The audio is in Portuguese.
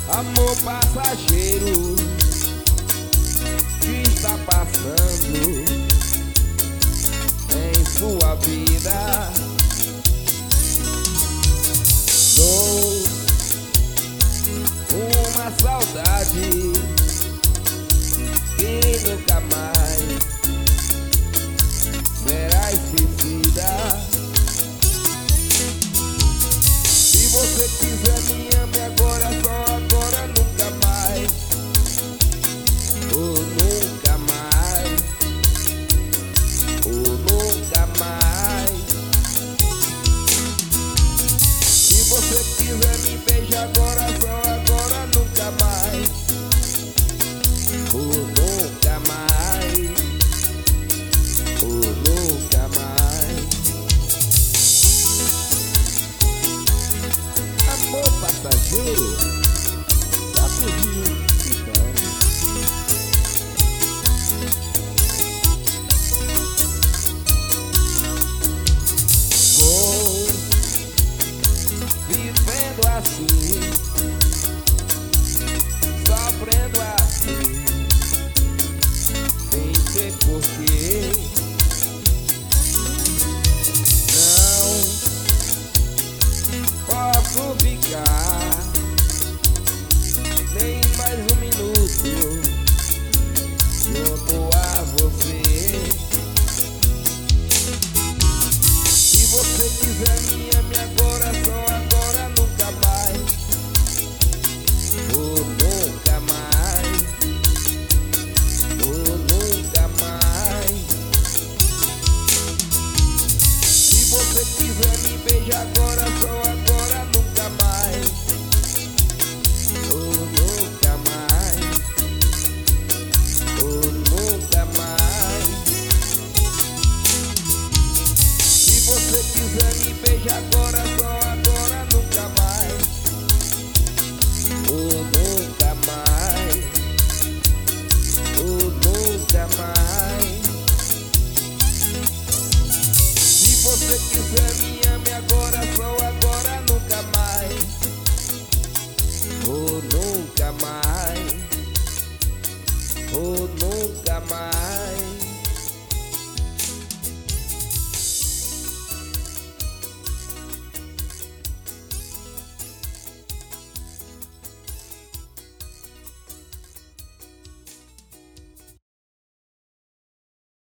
Amor passageiro que está passando em sua vida. Dou uma saudade que nunca mais será esquecida. Se você quiser me ame agora, só agora, nunca mais, ou nunca mais, ou nunca mais. Se você quiser me beijar agora, só agora, nunca mais, ou nunca mais, ou nunca mais. Amor passageiro, sacudiu, ficando. Vou vivendo assim,